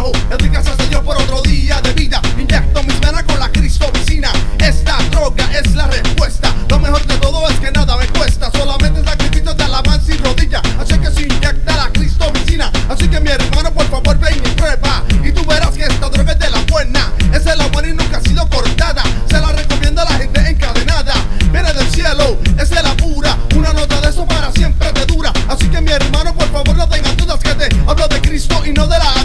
trabajo. Le doy gracias a Dios por otro día de vida. Inyecto mis venas con la cristovicina. Esta droga es la respuesta. Lo mejor de todo es que nada me cuesta. Solamente sacrificios de alabanza y rodilla. Así que se inyecta la cristovicina. Así que mi hermano, por favor, ven y prueba. Y tú verás que esta droga es de la buena. Es de la buena y nunca ha sido cortada. Se la recomienda a la gente encadenada. Viene del cielo, es de la pura. Una nota de eso para siempre te dura. Así que mi hermano, por favor, no tengas dudas que te hablo de Cristo y no de la